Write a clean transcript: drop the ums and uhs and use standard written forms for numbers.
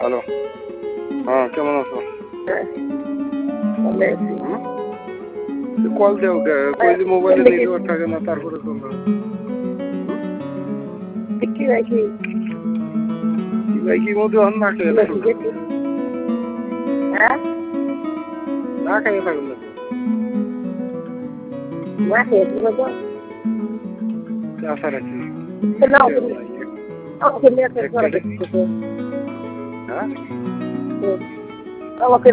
Hello, হ্যাঁ কেমন আছো? কল দেও কইলি মোবাইলে নেটওয়ার্ক থাকে না, তারপরে কল দাও। কি রাখি ভাই কি মধ্যে হন না খেয়ে হ্যাঁ না খাইয়ে থাকুন না না খেয়ে তুমি তো আশা রাখি। নাও আমাকে নিয়ে হ্যাঁ আমাকে